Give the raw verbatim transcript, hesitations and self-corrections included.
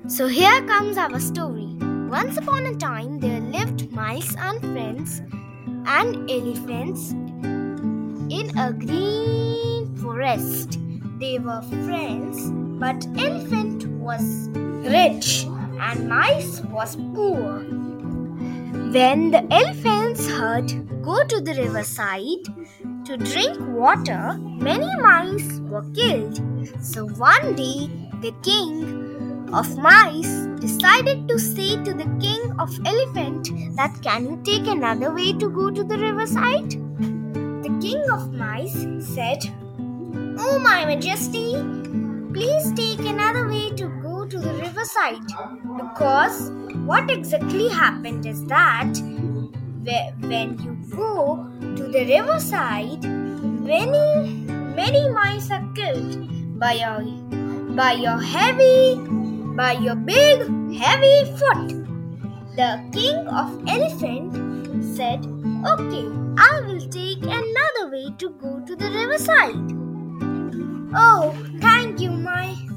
So here comes our story. Once upon a time there lived mice and friends and elephants in a green forest. They were friends, but elephant was rich and mice was poor. When the elephants heard go to the riverside to drink water, many mice were killed. So one day the king of mice decided to say to the king of elephant that can you take another way to go to the riverside? The king of mice said, "Oh my majesty, please take another way to go to the riverside." Because what exactly happened is that when you go to the riverside, many many mice are killed by your by your heavy by your big heavy foot. The king of elephant said, "Okay, I will take another way to go to the riverside." "Oh, thank you, my